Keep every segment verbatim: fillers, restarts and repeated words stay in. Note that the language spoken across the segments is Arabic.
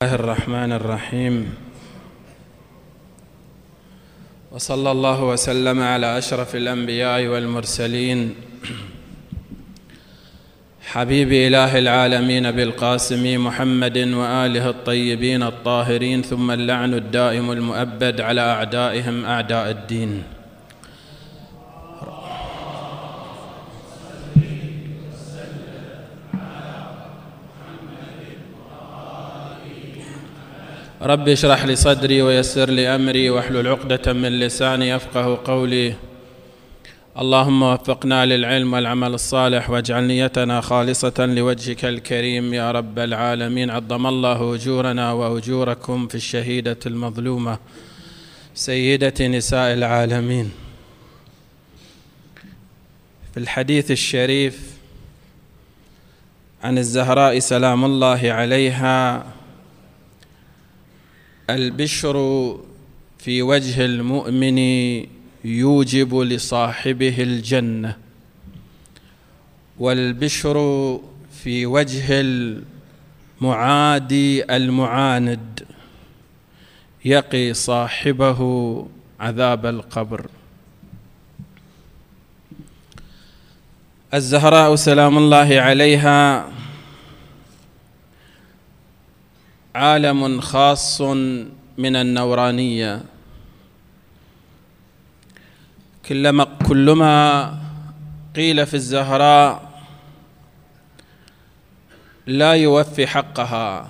الله الرحمن الرحيم، وصلى الله وسلم على أشرف الأنبياء والمرسلين حبيب إله العالمين بالقاسم محمد وآله الطيبين الطاهرين، ثم اللعن الدائم المؤبد على أعدائهم أعداء الدين. رب اشرح لي صدري ويسر لي أمري واحلل عقدة من لساني يفقه قولي. اللهم وفقنا للعلم والعمل الصالح واجعل نيتنا خالصة لوجهك الكريم يا رب العالمين. عظم الله أجورنا وأجوركم في الشهيدة المظلومة سيدة نساء العالمين. في الحديث الشريف عن الزهراء سلام الله عليها: البشر في وجه المؤمن يوجب لصاحبه الجنة، والبشر في وجه المعادي المعاند يقي صاحبه عذاب القبر. الزهراء سلام الله عليها عالم خاص من النورانية. كلما كلما قيل في الزهراء لا يوفي حقها،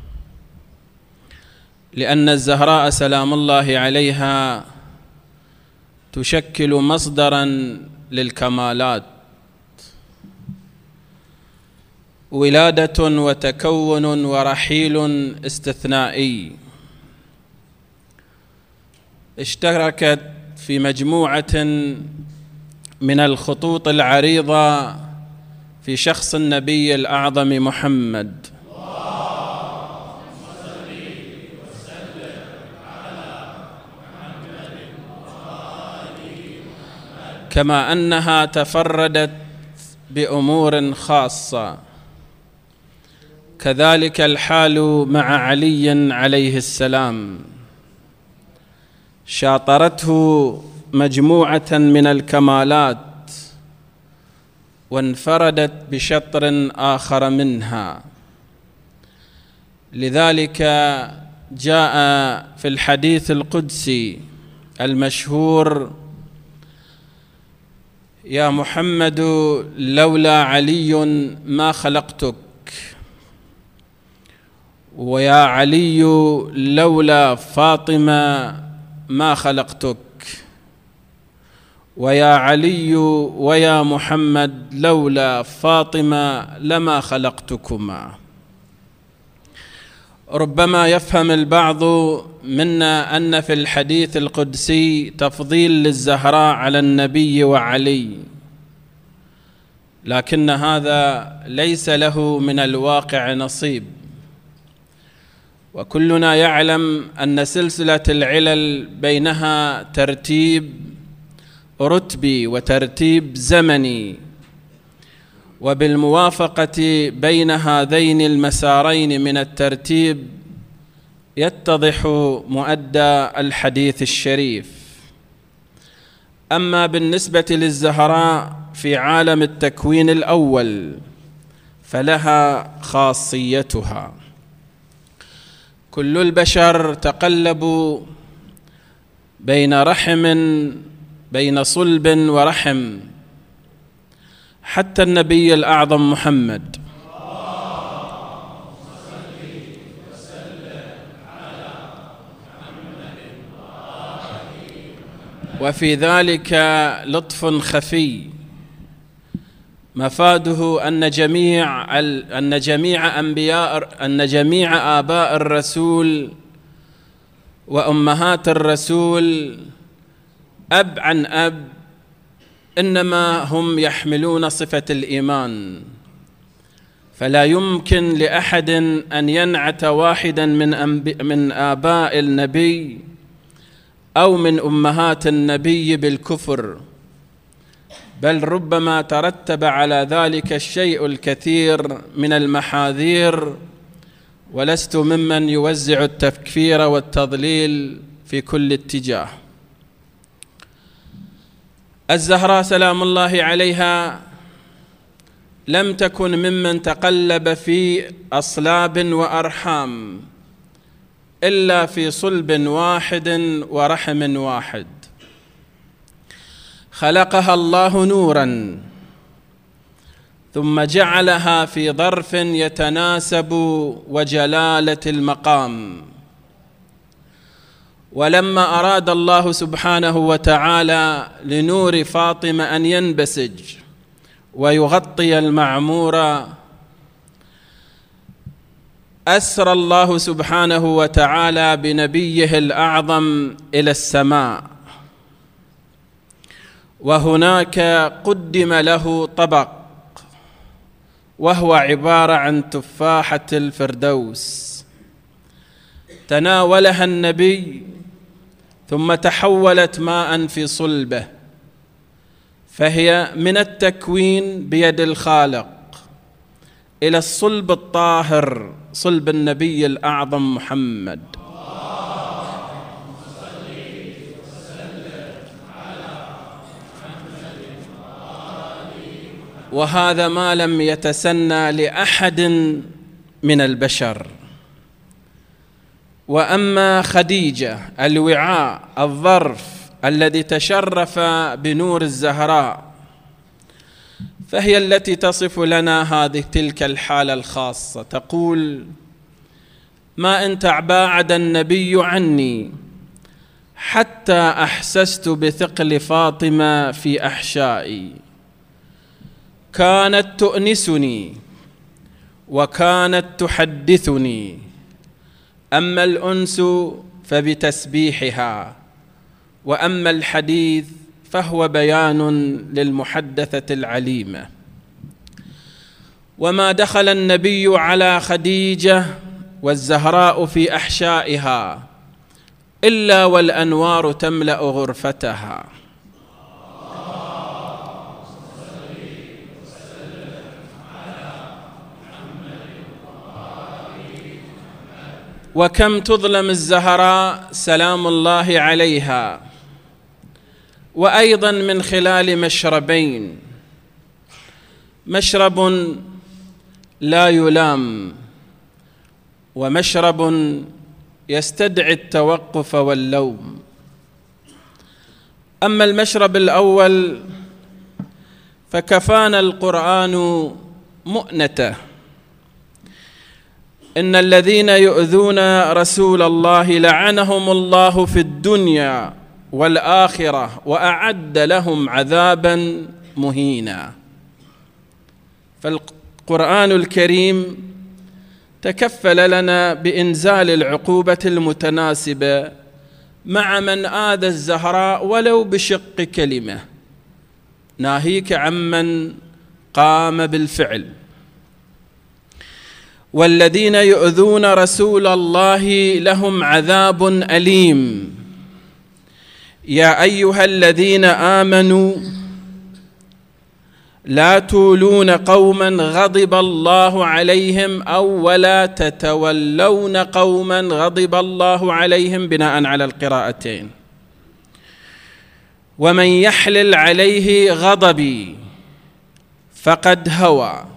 لأن الزهراء سلام الله عليها تشكل مصدرا للكمالات، ولادة وتكون ورحيل استثنائي، اشتركت في مجموعة من الخطوط العريضة في شخص النبي الأعظم محمد. كما أنها تفردت بأمور خاصة، كذلك الحال مع علي عليه السلام، شاطرته مجموعة من الكمالات وانفردت بشطر آخر منها. لذلك جاء في الحديث القدسي المشهور: يا محمد لولا علي ما خلقتك، ويا علي لولا فاطمة ما خلقتك، ويا علي ويا محمد لولا فاطمة لما خلقتكما. ربما يفهم البعض منا أن في الحديث القدسي تفضيل للزهراء على النبي وعلي، لكن هذا ليس له من الواقع نصيب. وكلنا يعلم أن سلسلة العلل بينها ترتيب رتبي وترتيب زمني، وبالموافقة بين هذين المسارين من الترتيب يتضح مؤدى الحديث الشريف. أما بالنسبة للزهراء في عالم التكوين الأول فلها خاصيتها. كل البشر تقلبوا بين رحم بين صلب ورحم، حتى النبي الأعظم محمد. وفي ذلك لطف خفي مفاده أن جميع أن جميع أنبياء أن جميع آباء الرسول وأمهات الرسول أب عن أب إنما هم يحملون صفة الإيمان، فلا يمكن لأحد أن ينعت واحدا من من آباء النبي أو من أمهات النبي بالكفر، بل ربما ترتب على ذلك الشيء الكثير من المحاذير ولست ممن يوزع التكفير والتضليل في كل اتجاه. الزهراء سلام الله عليها لم تكن ممن تقلب في أصلاب وأرحام إلا في صلب واحد ورحم واحد. خلقها الله نوراً ثم جعلها في ظرف يتناسب وجلالة المقام. ولما أراد الله سبحانه وتعالى لنور فاطمة أن ينبسج ويغطي المعمور، أسرى الله سبحانه وتعالى بنبيه الأعظم إلى السماء، وهناك قدم له طبق وهو عبارة عن تفاحة الفردوس، تناولها النبي ثم تحولت ماء في صلبه، فهي من التكوين بيد الخالق إلى الصلب الطاهر صلب النبي الأعظم محمد. وهذا ما لم يتسنى لأحد من البشر. وأما خديجة الوعاء الظرف الذي تشرف بنور الزهراء، فهي التي تصف لنا هذه تلك الحالة الخاصة، تقول: ما إن تباعد النبي عني حتى أحسست بثقل فاطمة في أحشائي، كانت تؤنسني وكانت تحدثني، أما الأنس فبتسبيحها، وأما الحديث فهو بيان للمحدثة العليمة. وما دخل النبي على خديجة والزهراء في أحشائها إلا والأنوار تملأ غرفتها. وكم تظلم الزهراء سلام الله عليها، وأيضا من خلال مشربين: مشرب لا يلام، ومشرب يستدعي التوقف واللوم. أما المشرب الأول فكفانا القرآن مؤنته: إن الذين يؤذون رسول الله لعنهم الله في الدنيا والآخرة وأعد لهم عذابا مهينا. فالقرآن الكريم تكفل لنا بإنزال العقوبة المتناسبة مع من آذى الزهراء ولو بشق كلمة، ناهيك عمن قام بالفعل. والذين يؤذون رسول الله لهم عذاب أليم. يا أيها الذين آمنوا لا تولون قوما غضب الله عليهم أو ولا تتولون قوما غضب الله عليهم، بناء على القراءتين. ومن يحلل عليه غضبي فقد هوى.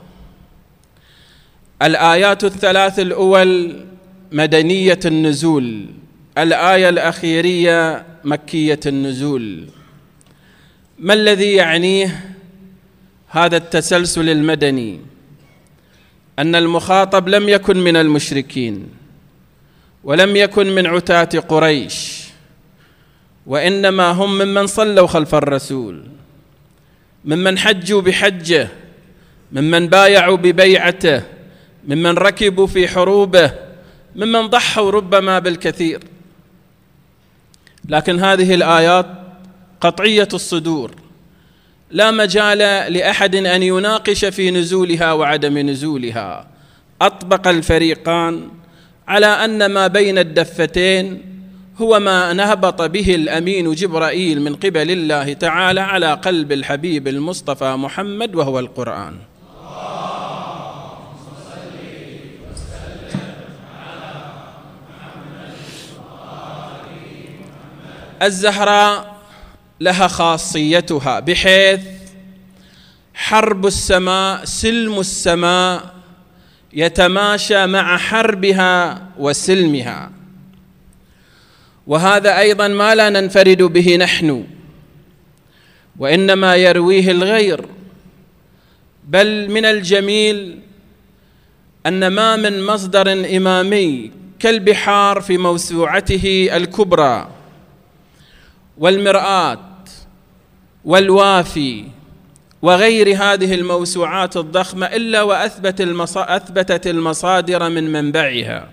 الآيات الثلاث الأول مدنية النزول، الآية الأخيرية مكية النزول. ما الذي يعنيه هذا التسلسل المدني؟ أن المخاطب لم يكن من المشركين ولم يكن من عتاة قريش، وإنما هم ممن صلوا خلف الرسول، ممن حجوا بحجه، ممن بايعوا ببيعته، ممن ركبوا في حروبه، ممن ضحوا ربما بالكثير. لكن هذه الآيات قطعية الصدور، لا مجال لأحد أن يناقش في نزولها وعدم نزولها. أطبق الفريقان على أن ما بين الدفتين هو ما نهبط به الأمين جبرائيل من قبل الله تعالى على قلب الحبيب المصطفى محمد، وهو القرآن. الزهراء لها خاصيتها، بحيث حرب السماء سلم السماء يتماشى مع حربها وسلمها، وهذا أيضا ما لا ننفرد به نحن، وإنما يرويه الغير. بل من الجميل أن ما من مصدر إمامي كالبحار في موسوعته الكبرى والمرآة والوافي وغير هذه الموسوعات الضخمة إلا وأثبت أثبتت المصادر من منبعها.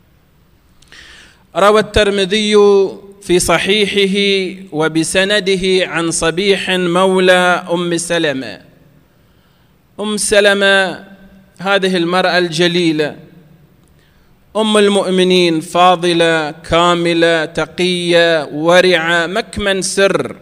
روى الترمذي في صحيحه وبسنده عن صبيح مولى أم سلمة. أم سلمة هذه المرأة الجليلة، أم المؤمنين، فاضلة كاملة تقية ورعة، مكمن سر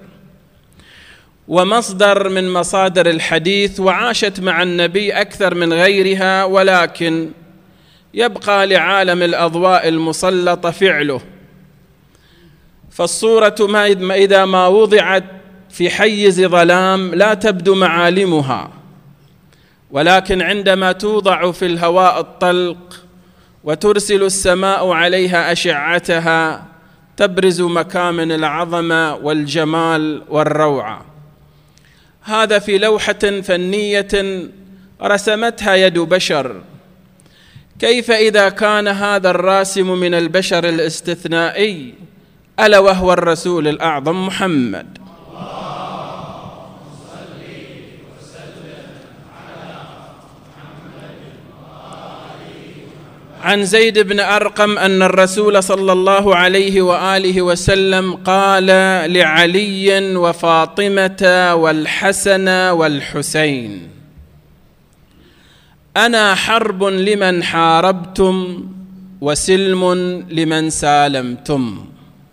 ومصدر من مصادر الحديث، وعاشت مع النبي أكثر من غيرها، ولكن يبقى لعالم الأضواء المسلطة فعله. فالصورة ما إذا ما وضعت في حيز ظلام لا تبدو معالمها، ولكن عندما توضع في الهواء الطلق وترسل السماء عليها أشعتها تبرز مكامن العظمة والجمال والروعة. هذا في لوحة فنية رسمتها يد بشر، كيف إذا كان هذا الراسم من البشر الاستثنائي ألا وهو الرسول الأعظم محمد. عن زيد بن أرقم أن الرسول صلى الله عليه وآله وسلم قال لعلي وفاطمة والحسن والحسين: أنا حرب لمن حاربتم وسلم لمن سالمتم.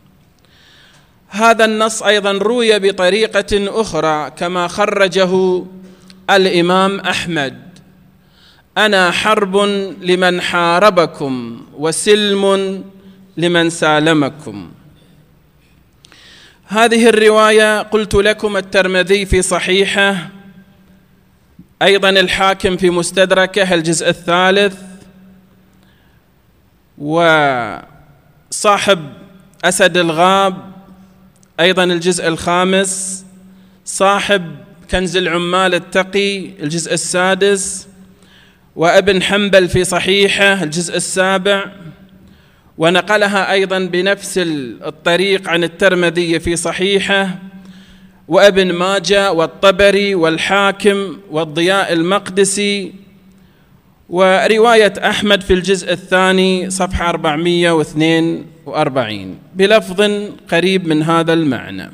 هذا النص أيضا روي بطريقة أخرى كما خرجه الإمام أحمد: أنا حرب لمن حاربكم وسلم لمن سالمكم. هذه الرواية قلت لكم الترمذي في صحيحه، أيضا الحاكم في مستدركه الجزء الثالث، وصاحب أسد الغاب أيضا الجزء الخامس، صاحب كنز العمال التقي الجزء السادس، وابن حنبل في صحيحه الجزء السابع، ونقلها أيضا بنفس الطريق عن الترمذي في صحيحه، وابن ماجه والطبري والحاكم والضياء المقدسي، ورواية أحمد في الجزء الثاني صفحة أربعمائة واثنين وأربعين بلفظ قريب من هذا المعنى.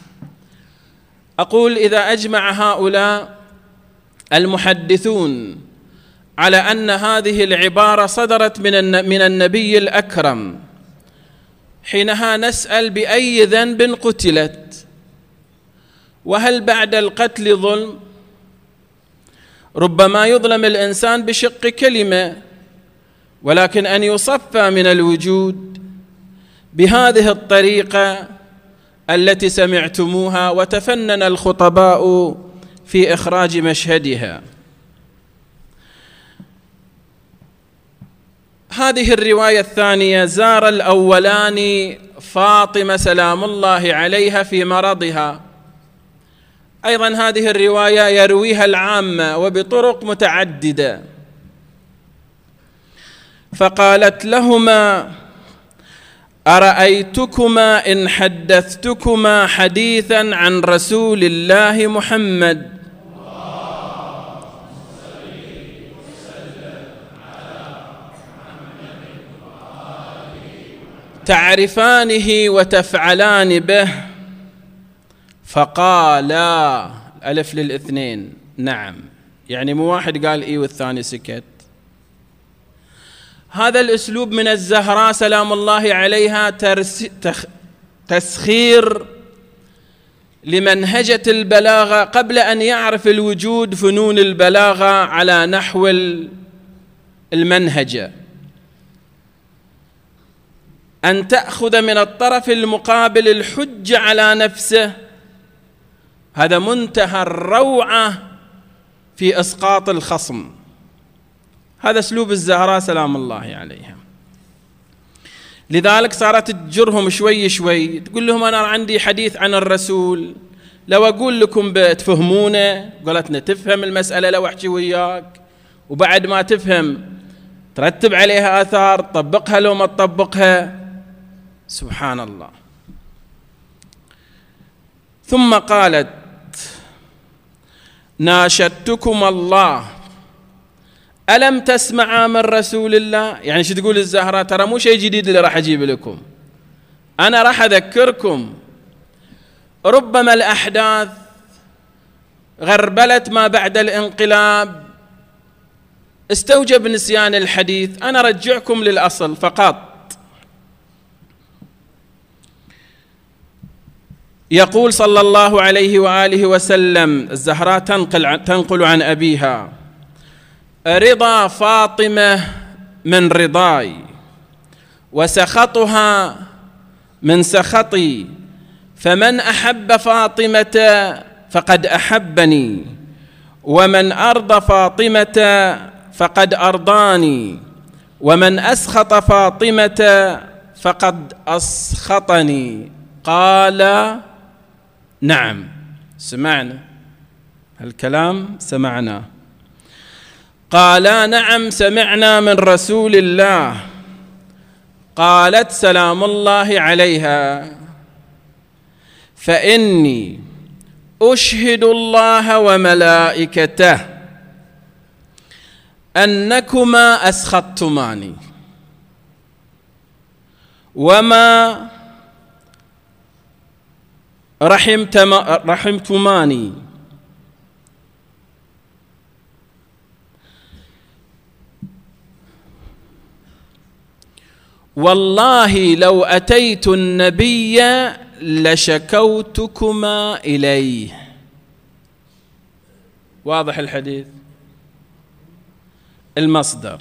أقول: إذا أجمع هؤلاء المحدثون على أن هذه العبارة صدرت من من النبي الأكرم، حينها نسأل: بأي ذنب قتلت؟ وهل بعد القتل ظلم؟ ربما يظلم الإنسان بشق كلمة، ولكن أن يصفى من الوجود بهذه الطريقة التي سمعتموها وتفنن الخطباء في إخراج مشهدها. هذه الرواية الثانية: زار الأولان فاطمة سلام الله عليها في مرضها. أيضا هذه الرواية يرويها العامة وبطرق متعددة. فقالت لهما: أرأيتكما إن حدثتكما حديثا عن رسول الله محمد تعرفانه وتفعلان به؟ فقالا، ألف للاثنين، نعم. يعني مو واحد قال إيه والثاني سكت. هذا الأسلوب من الزهراء سلام الله عليها تسخير لمنهجة البلاغة قبل أن يعرف الوجود فنون البلاغة على نحو المنهجة. أن تأخذ من الطرف المقابل الحجة على نفسه، هذا منتهى الروعة في إسقاط الخصم. هذا أسلوب الزهراء سلام الله عليها. لذلك صارت تجرهم شوي شوي، تقول لهم أنا عندي حديث عن الرسول، لو أقول لكم بتفهمونه. قالتنا تفهم المسألة لو أحكي وياك، وبعد ما تفهم ترتب عليها آثار، تطبقها لو ما تطبقها. سبحان الله. ثم قالت ناشدتكم الله ألم تسمع من رسول الله. يعني شو تقول الزهراء؟ ترى مو شيء جديد اللي راح أجيب لكم، أنا راح أذكركم. ربما الأحداث غربلت ما بعد الانقلاب، استوجب نسيان الحديث، أنا رجعكم للأصل فقط. يقول صلى الله عليه وآله وسلم، الزهراء تنقل, تنقل عن أبيها: رضا فاطمة من رضاي، وسخطها من سخطي، فمن أحب فاطمة فقد أحبني، ومن أرضى فاطمة فقد أرضاني، ومن أسخط فاطمة فقد أسخطني. قال نعم، سمعنا الكلام، سمعنا. قالا نعم سمعنا من رسول الله. قالت سلام الله عليها: فإني أشهد الله وملائكته أنكما أسخطتماني وما رحمتماني، والله لو أتيت النبي لشكوتكما إليه. واضح الحديث؟ المصدر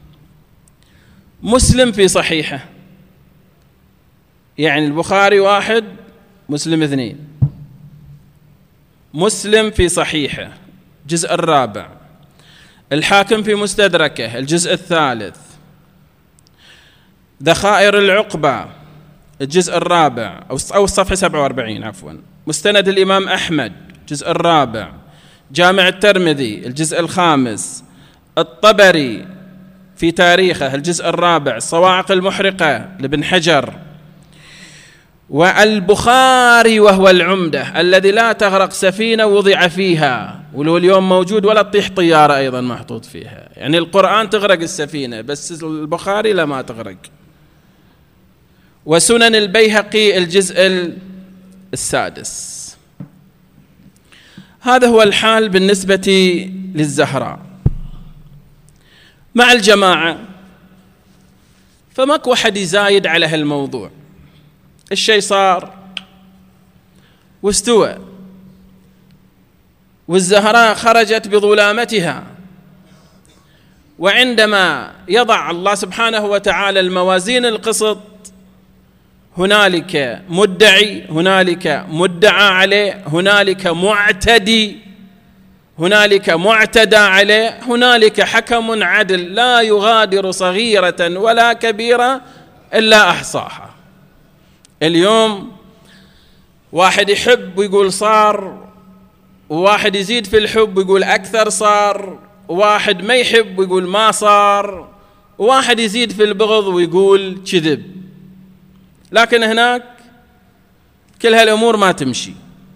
مسلم في صحيحه، يعني البخاري واحد، مسلم اثنين. مسلم في صحيحه الجزء الرابع، الحاكم في مستدركه الجزء الثالث، ذخائر العقبة الجزء الرابع أو الصفحة سبعة وأربعين عفوا، مستند الإمام أحمد الجزء الرابع، جامع الترمذي الجزء الخامس، الطبري في تاريخه الجزء الرابع، الصواعق المحرقة لابن حجر، والبخاري وهو العمدة الذي لا تغرق سفينة وضع فيها، ولو اليوم موجود ولا تطيح طيارة أيضا محطوط فيها. يعني القرآن تغرق السفينة بس البخاري لا ما تغرق. وسنن البيهقي الجزء السادس. هذا هو الحال بالنسبة للزهراء. مع الجماعة فماكو أحد يزايد على هالموضوع، الشيء صار واستوى، والزهراء خرجت بظلامتها. وعندما يضع الله سبحانه وتعالى الموازين القسط، هنالك مدعي، هنالك مدعى عليه، هنالك معتدي، هنالك معتدى عليه، هنالك حكم عدل لا يغادر صغيرة ولا كبيرة إلا أحصاها. اليوم واحد يحب ويقول صار، وواحد يزيد في الحب ويقول أكثر صار، وواحد ما يحب ويقول ما صار، وواحد يزيد في البغض ويقول كذب. لكن هناك كل هالأمور ما تمشي.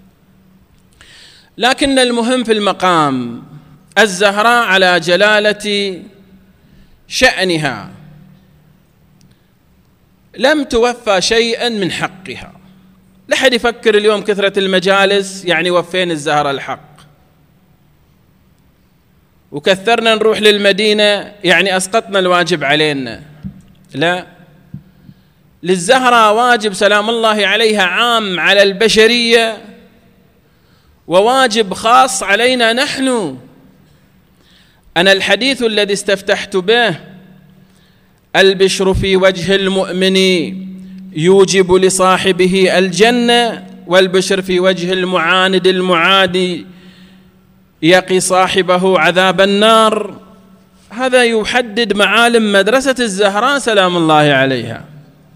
لكن المهم في المقام الزهراء على جلالة شأنها لم توفى شيئا من حقها. لا أحد يفكر اليوم كثرة المجالس يعني وفين الزهراء الحق، وكثرنا نروح للمدينة يعني أسقطنا الواجب علينا. لا، للزهراء واجب سلام الله عليها عام على البشرية، وواجب خاص علينا نحن. أنا الحديث الذي استفتحت به: البشر في وجه المؤمن يوجب لصاحبه الجنة، والبشر في وجه المعاند المعادي يقي صاحبه عذاب النار. هذا يحدد معالم مدرسة الزهراء سلام الله عليها.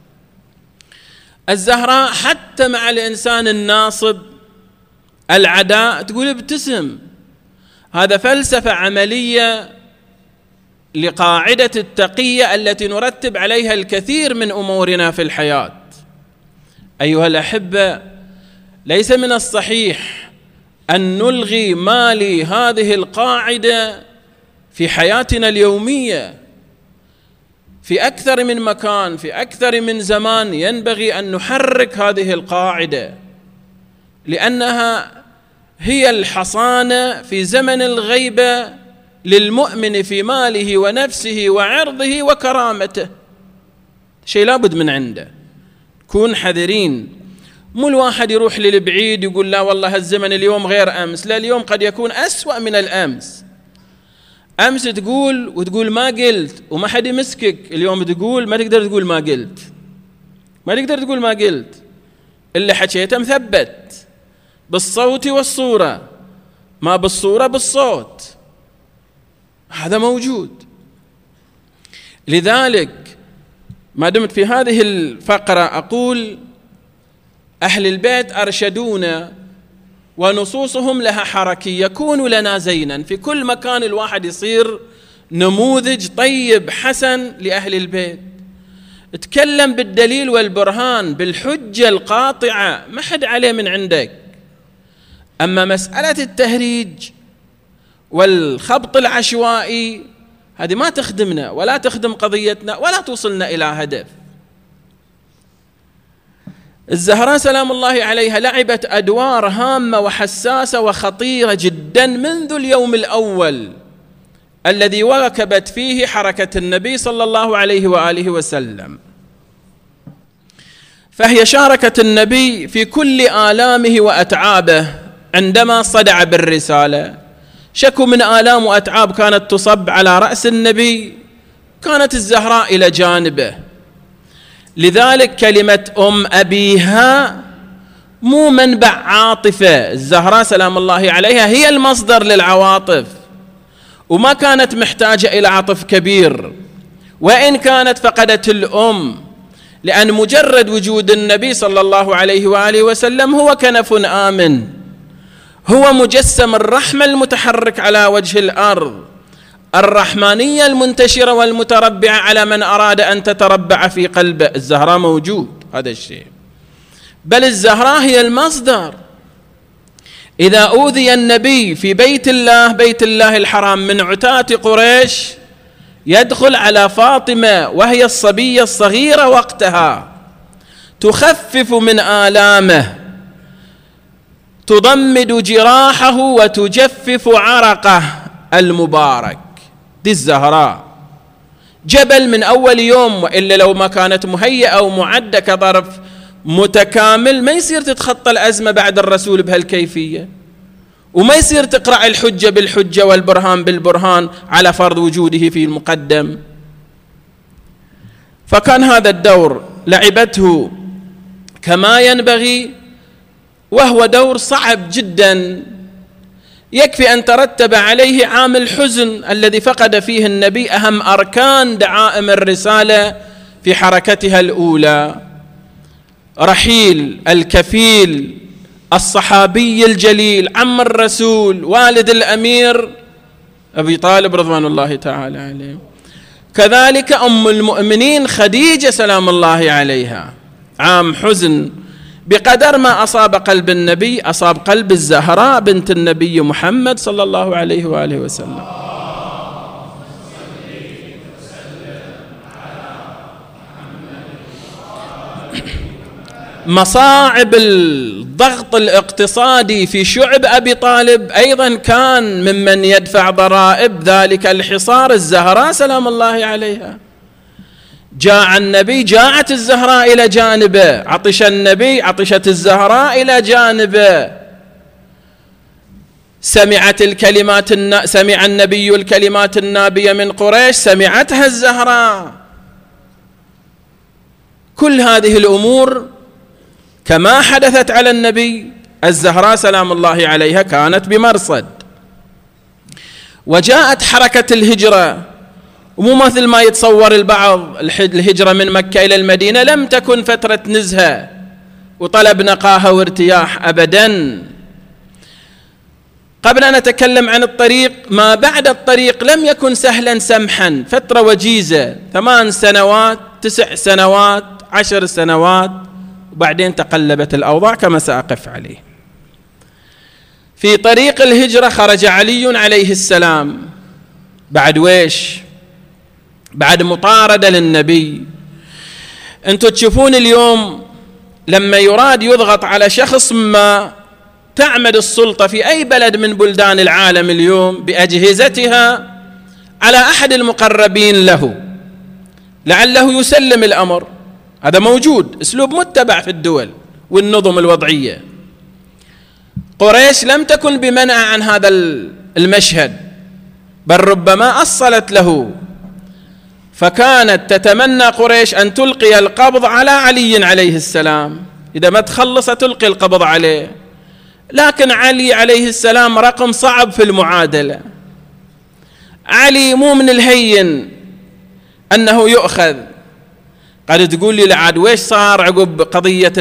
الزهراء حتى مع الإنسان الناصب العداء تقول ابتسم. هذا فلسفة عملية لقاعدة التقية التي نرتب عليها الكثير من أمورنا في الحياة. أيها الأحبة، ليس من الصحيح أن نلغي مالي هذه القاعدة في حياتنا اليومية. في أكثر من مكان، في أكثر من زمان ينبغي أن نحرك هذه القاعدة، لأنها هي الحصانة في زمن الغيبة للمؤمن في ماله ونفسه وعرضه وكرامته. شيء لابد من عنده، كون حذرين. مو الواحد يروح للبعيد يقول لا والله الزمن اليوم غير أمس، لا، اليوم قد يكون أسوأ من الأمس. أمس تقول وتقول ما قلت وما حد يمسكك، اليوم تقول ما تقدر تقول ما قلت، ما تقدر تقول ما قلت، اللي حكيته مثبت بالصوت والصورة، ما بالصورة بالصوت، هذا موجود. لذلك ما دمت في هذه الفقرة أقول أهل البيت أرشدونا ونصوصهم لها حركية. كونوا لنا زينا في كل مكان، الواحد يصير نموذج طيب حسن لأهل البيت. اتكلم بالدليل والبرهان بالحجة القاطعة، ما حد عليه من عندك. أما مسألة التهريج والخبط العشوائي هذه ما تخدمنا ولا تخدم قضيتنا ولا توصلنا إلى هدف. الزهراء سلام الله عليها لعبت أدوار هامة وحساسة وخطيرة جدا منذ اليوم الأول الذي واكبت فيه حركة النبي صلى الله عليه وآله وسلم. فهي شاركت النبي في كل آلامه وأتعابه عندما صدع بالرسالة. شكو من آلام وأتعاب كانت تصب على رأس النبي، كانت الزهراء إلى جانبه. لذلك كلمة أم أبيها مو منبع عاطفة، الزهراء سلام الله عليها هي المصدر للعواطف، وما كانت محتاجة إلى عطف كبير، وإن كانت فقدت الأم، لأن مجرد وجود النبي صلى الله عليه وآله وسلم هو كنف آمن، هو مجسم الرحمة المتحرك على وجه الأرض، الرحمانية المنتشرة والمتربعة على من أراد أن تتربع في قلبه. الزهراء موجود هذا الشيء، بل الزهراء هي المصدر. إذا أوذي النبي في بيت الله، بيت الله الحرام، من عتاة قريش، يدخل على فاطمة وهي الصبية الصغيرة وقتها، تخفف من آلامه، تضمد جراحه وتجفف عرقه المبارك. دي الزهراء جبل من أول يوم، وإلا لو ما كانت مهيئة ومعدة كظرف متكامل ما يصير تتخطى الأزمة بعد الرسول بهالكيفية، وما يصير تقرأ الحجة بالحجة والبرهان بالبرهان على فرض وجوده في المقدم. فكان هذا الدور لعبته كما ينبغي، وهو دور صعب جدا. يكفي أن ترتب عليه عام الحزن الذي فقد فيه النبي أهم أركان دعائم الرسالة في حركتها الأولى، رحيل الكفيل الصحابي الجليل عم الرسول والد الأمير أبي طالب رضوان الله تعالى عليه. كذلك أم المؤمنين خديجة سلام الله عليها، عام حزن. بقدر ما أصاب قلب النبي أصاب قلب الزهراء بنت النبي محمد صلى الله عليه وآله وسلم. مصاعب الضغط الاقتصادي في شعب أبي طالب أيضا كان ممن يدفع ضرائب ذلك الحصار الزهراء سلام الله عليها. جاء النبي، جاءت الزهراء إلى جانبه، عطش النبي، عطشت الزهراء إلى جانبه. سمعت الكلمات النا... سمع النبي الكلمات النابية من قريش، سمعتها الزهراء. كل هذه الأمور كما حدثت على النبي، الزهراء سلام الله عليها كانت بمرصد. وجاءت حركة الهجرة، ومو مثل ما يتصور البعض الهجرة من مكة إلى المدينة لم تكن فترة نزهة وطلب نقاهة وارتياح أبدا. قبل أن أتكلم عن الطريق، ما بعد الطريق لم يكن سهلا سمحا، فترة وجيزة، ثمان سنوات، تسع سنوات، عشر سنوات، وبعدين تقلبت الأوضاع كما سأقف عليه. في طريق الهجرة خرج علي عليه السلام بعد ويش؟ بعد مطاردة للنبي. أنتم تشوفون اليوم لما يراد يضغط على شخص ما، تعمد السلطة في أي بلد من بلدان العالم اليوم بأجهزتها على أحد المقربين له لعله يسلم الأمر. هذا موجود، أسلوب متبع في الدول والنظم الوضعية. قريش لم تكن بمنع عن هذا المشهد، بل ربما أصلت له، فكانت تتمنى قريش أن تلقي القبض على علي عليه السلام، إذا ما تخلص تلقي القبض عليه. لكن علي عليه السلام رقم صعب في المعادلة. علي مو من الهين أنه يؤخذ. قد تقول لي لعاد ويش صار عقب قضية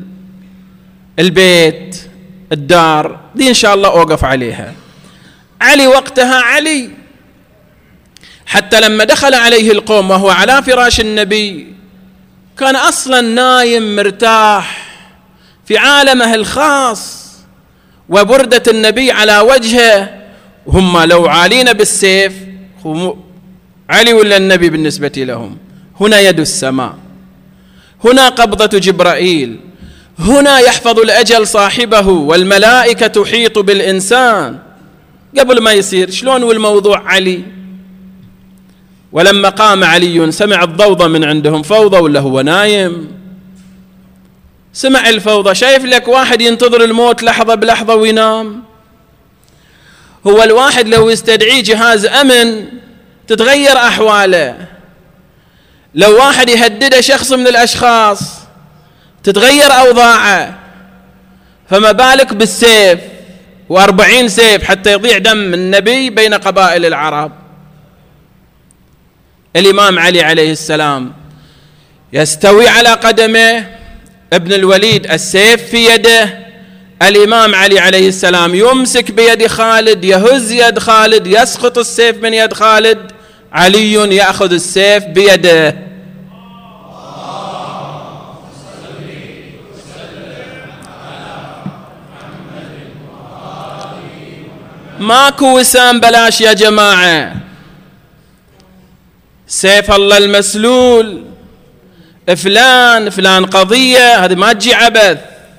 البيت الدار دي، إن شاء الله أوقف عليها. علي وقتها، علي حتى لما دخل عليه القوم وهو على فراش النبي كان أصلا نايم مرتاح في عالمه الخاص، وبردة النبي على وجهه، هم لو عالين بالسيف، علي ولا النبي بالنسبة لهم؟ هنا يد السماء، هنا قبضة جبرائيل، هنا يحفظ الأجل صاحبه، والملائكة تحيط بالإنسان قبل ما يصير. شلون والموضوع علي؟ ولما قام علي سمع الضوضة من عندهم، فوضى ولا هو نايم؟ سمع الفوضى. شايف لك واحد ينتظر الموت لحظة بلحظة وينام؟ هو الواحد لو يستدعي جهاز أمن تتغير أحواله، لو واحد يهدده شخص من الأشخاص تتغير أوضاعه، فما بالك بالسيف، وأربعين سيف حتى يضيع دم النبي بين قبائل العرب. الإمام علي عليه السلام يستوي على قدمه، ابن الوليد السيف في يده، الإمام علي عليه السلام يمسك بيد خالد، يهز يد خالد، يسقط السيف من يد خالد، علي يأخذ السيف بيده. ماكو وسام بلاش يا جماعة، سيف الله المسلول، فلان فلان قضية، هذه ما تجي عبث.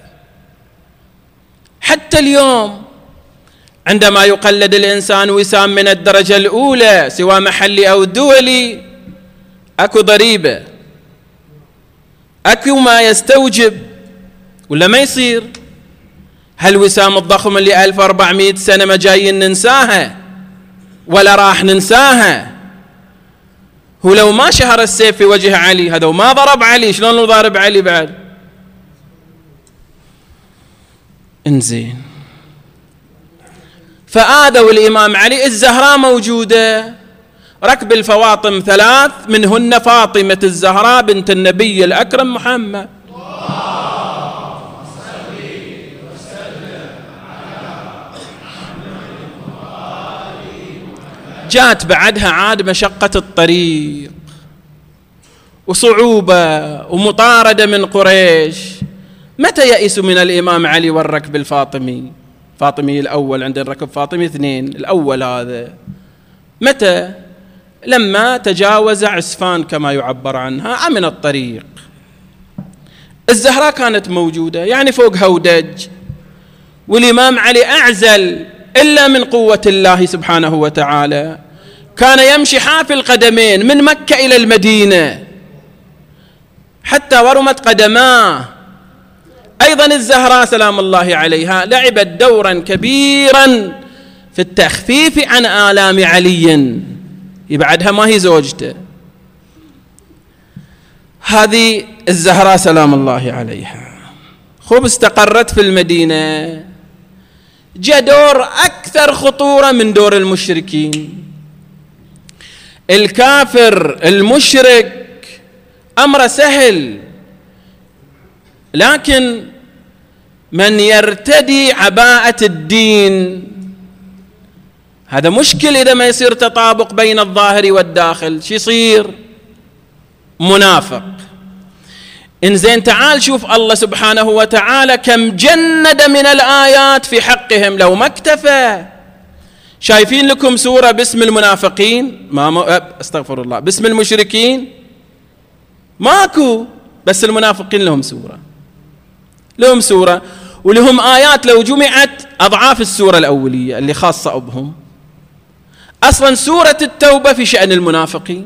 حتى اليوم عندما يقلد الإنسان وسام من الدرجة الأولى سواء محلي أو دولي، أكو ضريبة، أكو ما يستوجب ولا ما يصير. هالوسام الضخم اللي ألف وأربعمائة سنة ما جايين ننساها ولا راح ننساها. هو لو ما شهر السيف في وجه علي هذا وما ضرب علي، شلون لو ضارب علي بعد؟ انزين، فآذوا الإمام علي. الزهراء موجودة، ركب الفواطم ثلاث، منهن فاطمة الزهراء بنت النبي الأكرم محمد. جاءت بعدها عاد مشقة الطريق وصعوبة ومطاردة من قريش. متى يئسوا من الإمام علي والركب الفاطمي؟ فاطمي الأول، عند الركب فاطمي اثنين، الأول هذا متى؟ لما تجاوز عسفان كما يعبر عنها، أمن الطريق. الزهراء كانت موجودة يعني فوق هودج، والإمام علي أعزل إلا من قوة الله سبحانه وتعالى، كان يمشي حافي القدمين من مكة إلى المدينة حتى ورمت قدماه. أيضا الزهراء سلام الله عليها لعبت دورا كبيرا في التخفيف عن آلام علي، بعدها ما هي زوجته. هذه الزهراء سلام الله عليها خب استقرت في المدينة، جاء دور أكثر خطورة من دور المشركين. الكافر المشرك أمر سهل، لكن من يرتدي عباءة الدين هذا مشكل. إذا ما يصير تطابق بين الظاهر والداخل شو يصير؟ منافق. إنزين تعال شوف الله سبحانه وتعالى كم جند من الآيات في حقهم. لو ما اكتفى، شايفين لكم سورة باسم المنافقين؟ ما م... استغفر الله، باسم المشركين ماكو، بس المنافقين لهم سورة، لهم سورة ولهم آيات لو جمعت أضعاف السورة الأولية اللي خاصة بهم. أصلا سورة التوبة في شأن المنافقين.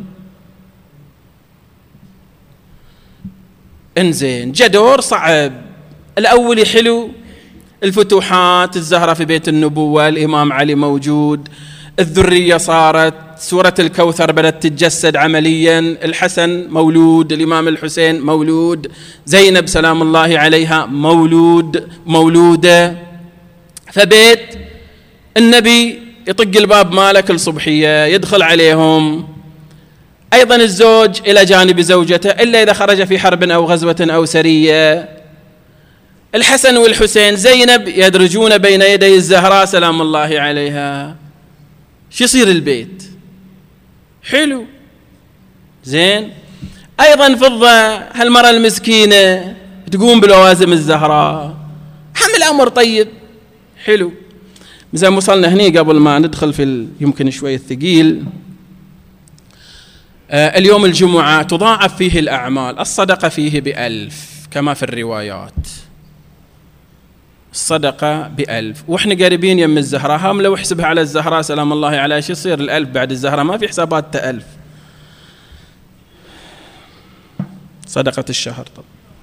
انزين جدور صعب. الأول حلو، الفتوحات، الزهرة في بيت النبوة، الإمام علي موجود، الذرية صارت، سورة الكوثر بدأت تتجسد عمليا، الحسن مولود، الإمام الحسين مولود، زينب سلام الله عليها مولود مولودة. فبيت النبي يطق الباب مالك الصبحية يدخل عليهم. أيضا الزوج إلى جانب زوجته إلا إذا خرج في حرب أو غزوة أو سرية. الحسن والحسين، زينب يدرجون بين يدي الزهراء سلام الله عليها. شو يصير البيت؟ حلو زين. أيضا فضة، هالمرة المسكينة تقوم باللوازم الزهراء، حمل أمر طيب حلو. زين وصلنا هني قبل ما ندخل في يمكن شوي الثقيل. آه اليوم الجمعة تضاعف فيه الأعمال، الصدقة فيه بألف كما في الروايات، الصدقة بألف. وإحنا قريبين يم الزهراء، هم لو احسبها على الزهراء سلام الله عليها شو يصير الألف بعد الزهراء؟ ما في حسابات تألف. صدقة الشهر. طب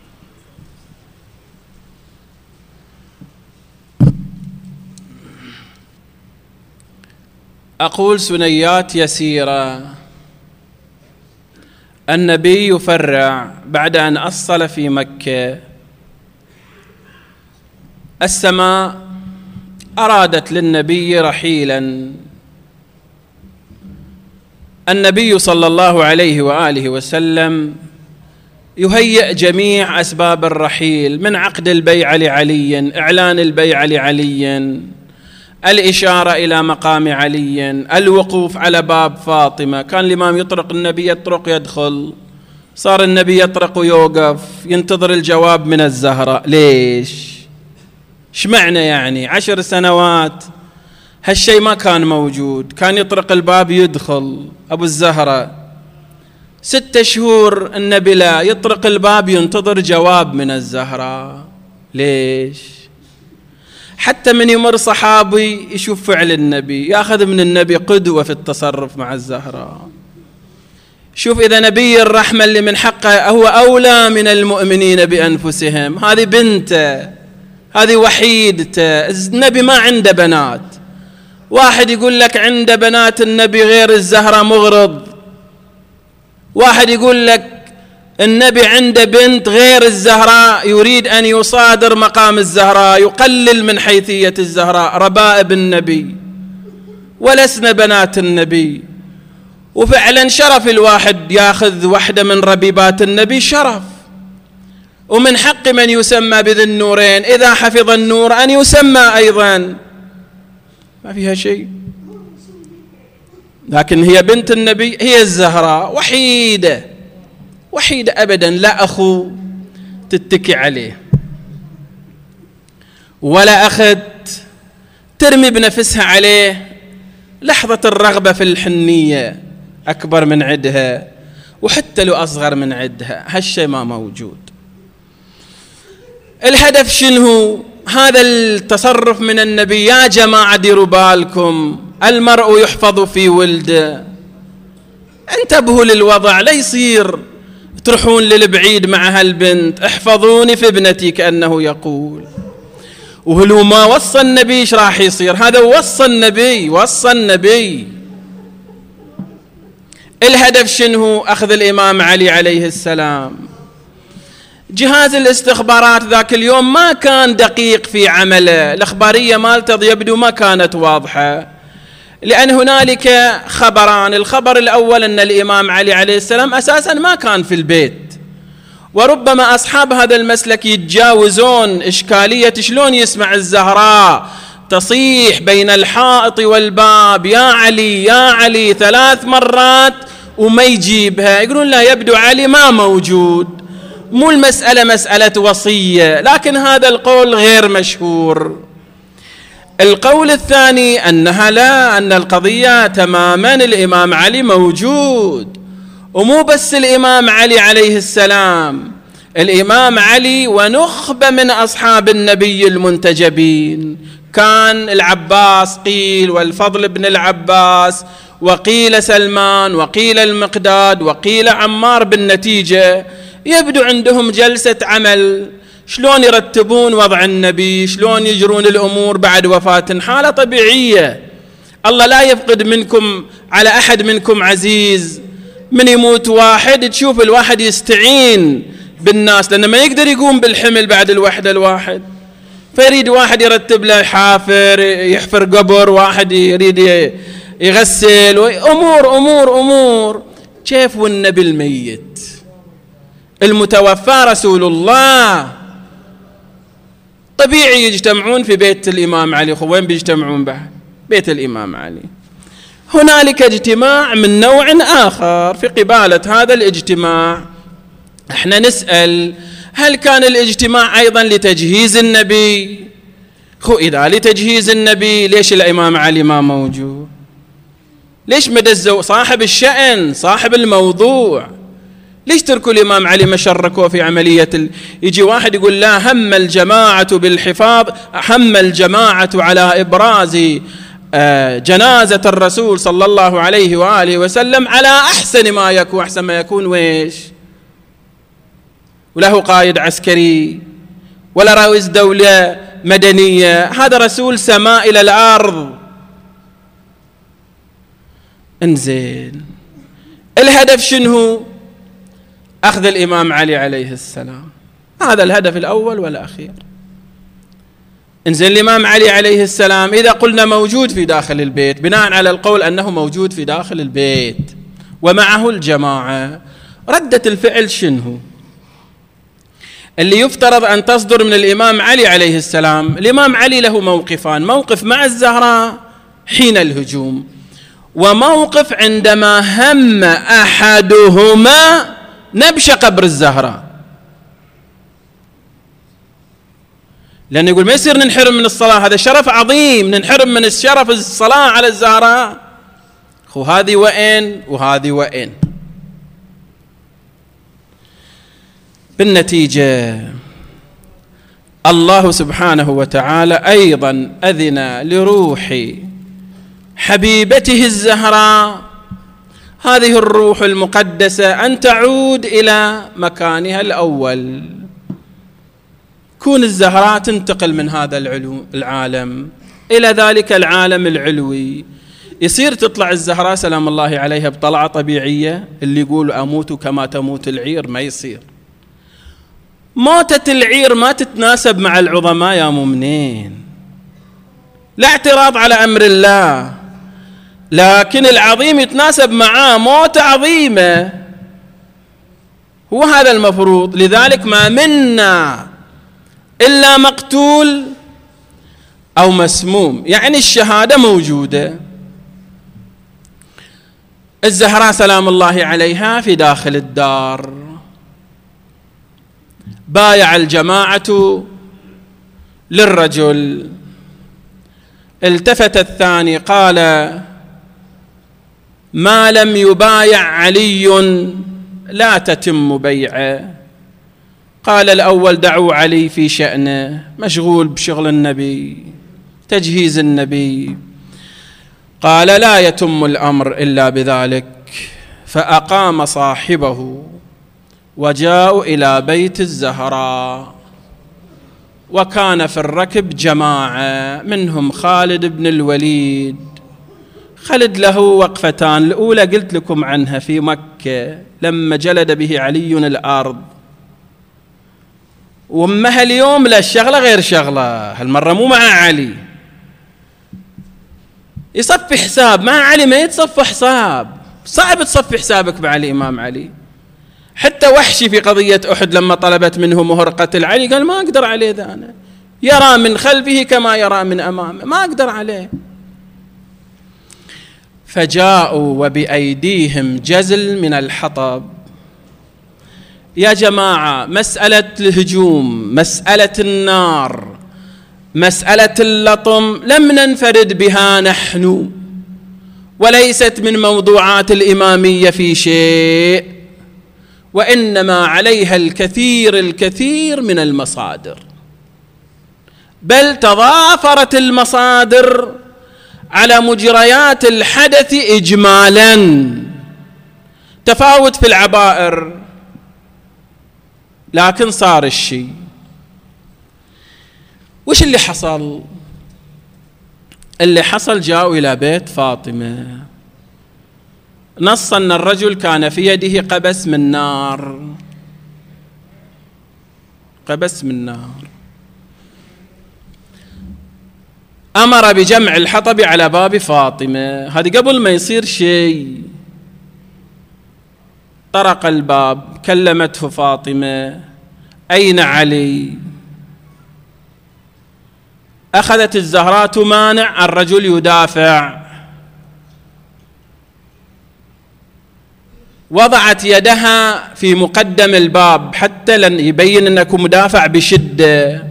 أقول سنيات يسيرة. النبي يفرع بعد أن أصل في مكة، السماء أرادت للنبي رحيلا. النبي صلى الله عليه وآله وسلم يهيئ جميع أسباب الرحيل، من عقد البيعة لعلي، إعلان البيعة لعلي، الإشارة إلى مقام علي، الوقوف على باب فاطمة. كان الإمام يطرق، النبي يطرق يدخل، صار النبي يطرق ويوقف ينتظر الجواب من الزهراء. ليش؟ ايش معنى يعني؟ عشر سنوات هالشيء ما كان موجود، كان يطرق الباب يدخل أبو الزهراء. ستة شهور النبي لا يطرق الباب ينتظر جواب من الزهراء. ليش؟ حتى من يمر صحابي يشوف فعل النبي، ياخذ من النبي قدوة في التصرف مع الزهراء. شوف إذا نبي الرحمة اللي من حقه هو أولى من المؤمنين بأنفسهم، هذه بنته، هذه وحيدته. النبي ما عنده بنات. واحد يقول لك عنده بنات النبي غير الزهراء مغرض، واحد يقول لك النبي عنده بنت غير الزهراء يريد أن يصادر مقام الزهراء، يقلل من حيثية الزهراء. ربائب النبي ولسنا بنات النبي. وفعلا شرف الواحد ياخذ واحدة من ربيبات النبي، شرف. ومن حق من يسمى بذي النورين إذا حفظ النور أن يسمى أيضا، ما فيها شيء. لكن هي بنت النبي، هي الزهراء، وحيدة وحيدة أبدا، لا أخو تتكي عليه ولا أخت ترمي بنفسها عليه. لحظة الرغبة في الحنية أكبر من عدها، وحتى لو أصغر من عدها، هالشيء ما موجود. الهدف شنو؟ هذا التصرف من النبي. يا جماعة ديروا بالكم، المرء يحفظ في ولده، انتبهوا للوضع، لا يصير تروحون للبعيد مع هالبنت. احفظوني في ابنتي كأنه يقول. وهلو ما وصى النبي ايش راح يصير؟ هذا وصى النبي، وصى النبي. الهدف شنو؟ أخذ الإمام علي عليه السلام جهاز الاستخبارات ذاك اليوم ما كان دقيق في عمله، الإخبارية مالته يبدو ما كانت واضحة، لأن هنالك خبران. الخبر الأول أن الإمام علي عليه السلام أساسا ما كان في البيت، وربما أصحاب هذا المسلك يتجاوزون إشكالية شلون يسمع الزهراء تصيح بين الحائط والباب يا علي يا علي ثلاث مرات وما يجيبها، يقولون لا يبدو علي ما موجود، مو المسألة مسألة وصية، لكن هذا القول غير مشهور. القول الثاني أنها لا، أن القضية تماما الإمام علي موجود، ومو بس الإمام علي عليه السلام، الإمام علي ونخبة من أصحاب النبي المنتجبين، كان العباس قيل والفضل بن العباس، وقيل سلمان، وقيل المقداد، وقيل عمار. بالنتيجة يبدو عندهم جلسة عمل، شلون يرتبون وضع النبي، شلون يجرون الأمور بعد وفاة، حالة طبيعية. الله لا يفقد منكم على أحد منكم عزيز، من يموت واحد تشوف الواحد يستعين بالناس، لأنه ما يقدر يقوم بالحمل بعد الوحدة الواحد، فيريد واحد يرتب له حافر، يحفر قبر، واحد يريد يغسل، أمور أمور أمور. كيف والنبي الميت المتوفى رسول الله؟ طبيعي يجتمعون في بيت الإمام علي. وين بيجتمعون بعد؟ بيت الإمام علي. هنالك اجتماع من نوع آخر. في قبالة هذا الاجتماع احنا نسأل، هل كان الاجتماع أيضا لتجهيز النبي؟ خو إذا لتجهيز النبي ليش الإمام علي ما موجود؟ ليش مدزوا صاحب الشأن صاحب الموضوع؟ ليش تركوا الإمام علي ما شركوا في عملية ال... يجي واحد يقول لا، هم الجماعة بالحفاظ، هم الجماعة على إبراز جنازة الرسول صلى الله عليه وآله وسلم على أحسن ما يكون، أحسن ما يكون ويش؟ وله قائد عسكري ولا رئيس دولة مدنية، هذا رسول سماء إلى الأرض. انزين، الهدف شنو؟ أخذ الإمام علي عليه السلام، هذا الهدف الأول والأخير. انزين، الإمام علي عليه السلام إذا قلنا موجود في داخل البيت، بناء على القول أنه موجود في داخل البيت ومعه الجماعة، ردة الفعل شنو اللي يفترض أن تصدر من الإمام علي عليه السلام؟ الإمام علي له موقفان، موقف مع الزهراء حين الهجوم، وموقف عندما هم أحدهما نبش قبر الزهراء. لأنه يقول ما يصير ننحرم من الصلاة، هذا شرف عظيم، ننحرم من الشرف الصلاة على الزهراء. خو هذه وين وهذه وين؟ بالنتيجة الله سبحانه وتعالى أيضا أذن لروح حبيبته الزهراء، هذه الروح المقدسة، أن تعود إلى مكانها الأول. كون الزهراء تنتقل من هذا العالم إلى ذلك العالم العلوي، يصير تطلع الزهراء سلام الله عليها بطلعة طبيعية. اللي يقول أموت كما تموت العير ما يصير. موتة العير ما تتناسب مع العظماء يا مؤمنين، لا اعتراض على أمر الله، لكن العظيم يتناسب معاه، موتة عظيمة، هو هذا المفروض. لذلك ما منا إلا مقتول أو مسموم، يعني الشهادة موجودة. الزهراء سلام الله عليها في داخل الدار، بايع الجماعة للرجل، التفت الثاني قال ما لم يبايع علي لا تتم بيعه. قال الأول دعوا علي في شأنه، مشغول بشغل النبي، تجهيز النبي. قال لا يتم الأمر إلا بذلك، فأقام صاحبه وجاءوا إلى بيت الزهراء، وكان في الركب جماعة منهم خالد بن الوليد. خالد له وقفتان، الأولى قلت لكم عنها في مكة لما جلد به علي الأرض، وامها اليوم لا الشغلة غير شغلة، هالمرة مو مع علي، يصفي حساب مع علي، ما يتصفى حساب، صعب تصفي حسابك مع الإمام علي. حتى وحشي في قضية أحد لما طلبت منه مهر قتل علي قال ما أقدر عليه، ذا أنا يرى من خلفه كما يرى من أمامه، ما أقدر عليه. فجاءوا وبأيديهم جزل من الحطب. يا جماعة، مسألة الهجوم، مسألة النار، مسألة اللطم لم ننفرد بها نحن، وليست من موضوعات الإمامية في شيء، وإنما عليها الكثير الكثير من المصادر، بل تضافرت المصادر على مجريات الحدث إجمالا. تفاوت في العبائر، لكن صار الشيء. وش اللي حصل؟ اللي حصل جاءوا إلى بيت فاطمة، نص أن الرجل كان في يده قبس من نار، قبس من نار، أمر بجمع الحطب على باب فاطمة. هذه قبل ما يصير شيء. طرق الباب، كلمته فاطمة: أين علي؟ أخذت الزهراء تمانع، الرجل يدافع، وضعت يدها في مقدم الباب حتى لن يبين أنه مدافع بشدة.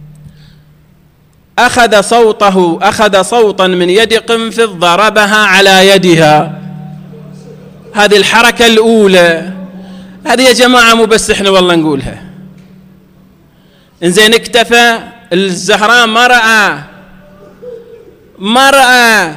أخذ صوته أخذ صوتا من يد قنفذ ضربها على يدها. هذه الحركة الأولى. هذه يا جماعة مو بس إحنا والله نقولها. إنزين اكتفى الزهراء، ما رأى ما رأى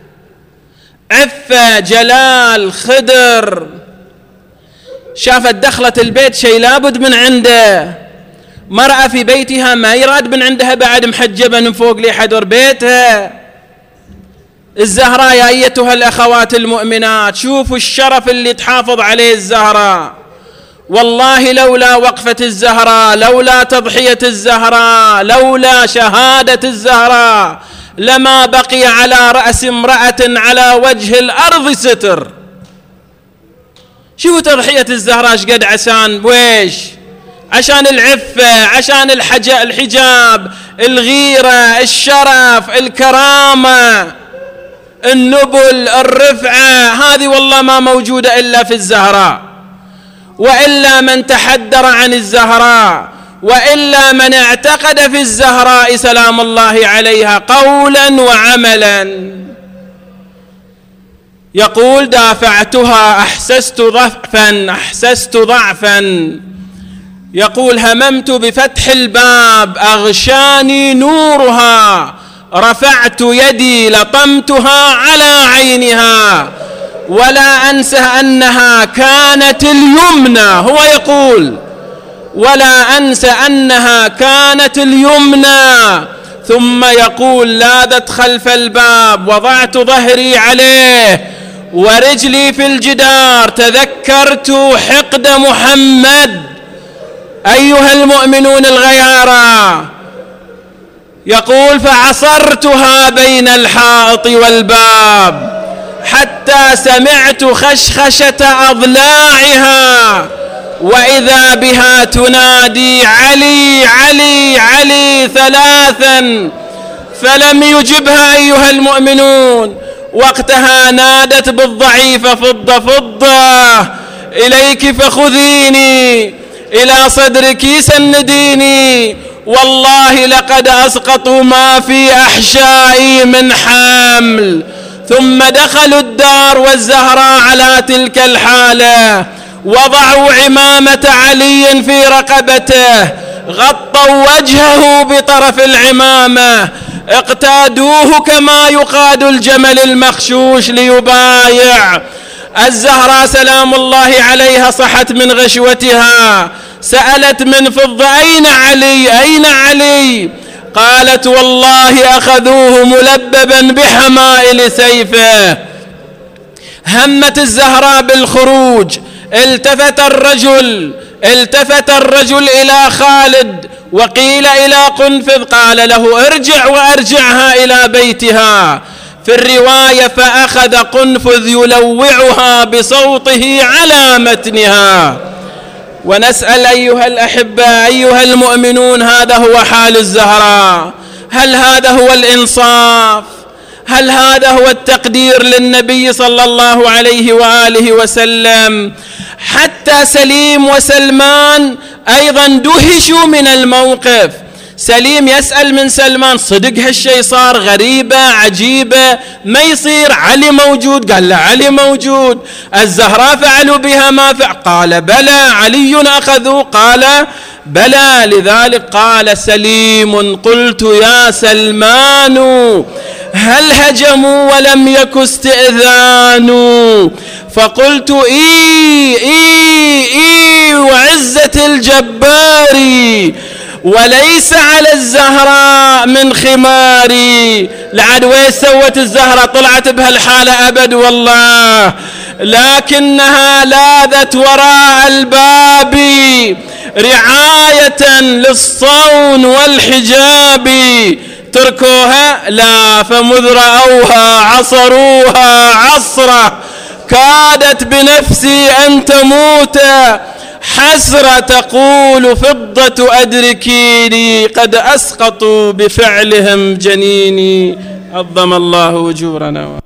عفة جلال خدر، شافت دخلت البيت شيء لابد من عنده، مرأة في بيتها ما يراد من عندها بعد محجبة من فوق لحدر بيتها. الزهراء يا أيتها الأخوات المؤمنات، شوفوا الشرف اللي تحافظ عليه الزهراء. والله لولا وقفة الزهراء، لولا تضحية الزهراء، لولا شهادة الزهراء، لما بقي على رأس امرأة على وجه الأرض ستر. شوفوا تضحية الزهراء شقد، عشان ويش؟ عشان العفة، عشان الحجاب، الغيرة، الشرف، الكرامة، النبل، الرفعة، هذه والله ما موجودة إلا في الزهراء. وإلا من تحدر عن الزهراء، وإلا من اعتقد في الزهراء سلام الله عليها قولا وعملا. يقول: دافعتها، أحسست ضعفا أحسست ضعفا يقول: هممت بفتح الباب، أغشاني نورها، رفعت يدي لطمتها على عينها، ولا أنسى أنها كانت اليمنى. هو يقول: ولا أنسى أنها كانت اليمنى. ثم يقول: لاذت خلف الباب، وضعت ظهري عليه ورجلي في الجدار، تذكرت حقد محمد. أيها المؤمنون الغيارى، يقول: فعصرتها بين الحائط والباب حتى سمعت خشخشة أضلاعها، وإذا بها تنادي: علي علي علي ثلاثا، فلم يجبها. أيها المؤمنون، وقتها نادت بالضعيفة: فضة فضة، إليك فخذيني، إلى صدرك سنديني، والله لقد أسقطوا ما في أحشائي من حمل. ثم دخلوا الدار والزهراء على تلك الحالة، وضعوا عمامة علي في رقبته، غطوا وجهه بطرف العمامة، اقتادوه كما يقاد الجمل المخشوش ليبايع. الزهراء سلام الله عليها صحت من غشوتها، سألت من فضة: أين علي أين علي؟ قالت: والله أخذوه ملببا بحمائل سيفه. همت الزهراء بالخروج، التفت الرجل التفت الرجل إلى خالد وقيل إلى قنفذ، قال له ارجع وأرجعها إلى بيتها. في الرواية فأخذ قنفذ يلوعها بصوته على متنها. ونسأل أيها الأحبة أيها المؤمنون، هذا هو حال الزهراء؟ هل هذا هو الإنصاف؟ هل هذا هو التقدير للنبي صلى الله عليه وآله وسلم؟ حتى سليم وسلمان أيضا دهشوا من الموقف. سليم يسأل من سلمان صدق هالشيء صار؟ غريبة عجيبة، ما يصير، علي موجود؟ قال له علي موجود. الزهراء فعلوا بها ما فعل؟ قال بلى. علي أخذوا؟ قال بلى. لذلك قال سليم قلت يا سلمان هل هجموا ولم يك استئذان؟ فقلت إي إي إي وعزة الجبار وليس على الزهراء من خماري. لعد وين سوت الزهراء؟ طلعت بهالحالة أبد والله، لكنها لاذت وراء الباب رعاية للصون والحجاب. تركوها؟ لا، فمذ رأوها عصروها عصرة كادت بنفسي أن تموت. حسرة تقول فضة أدركيني قد أسقطوا بفعلهم جنيني. عظم الله أجورنا.